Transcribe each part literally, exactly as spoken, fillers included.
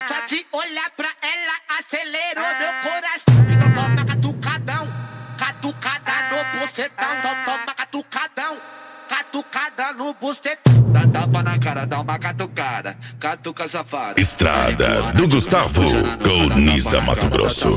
Só de olhar pra ela acelerou meu coração. Então toma catucadão, catucada no bucetão. Então toma catucadão, catucada no bucetão. Dá tapa na cara, dá uma catucada, catuca safada. Estrada do Gustavo com Nisa Mato Grosso.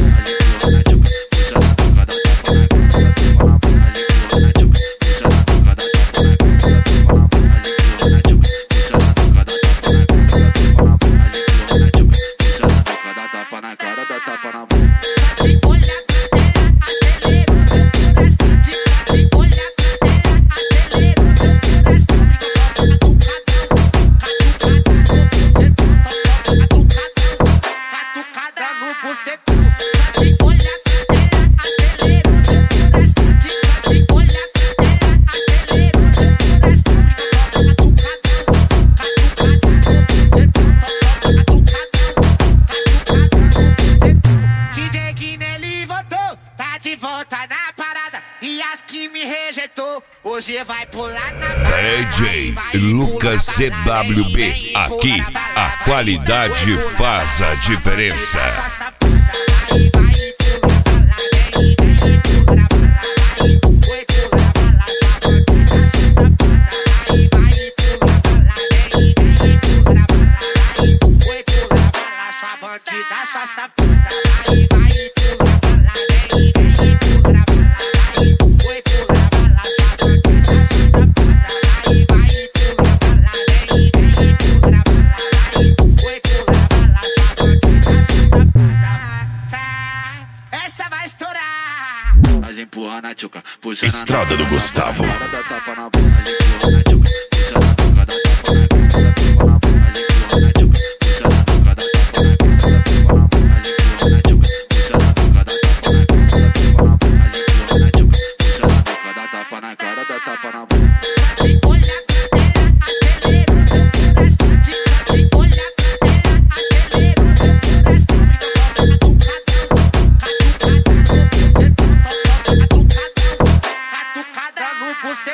Hoje vai pular na D J Lucas C W B. Aqui a qualidade faz a diferença. Estrada do Gustavo.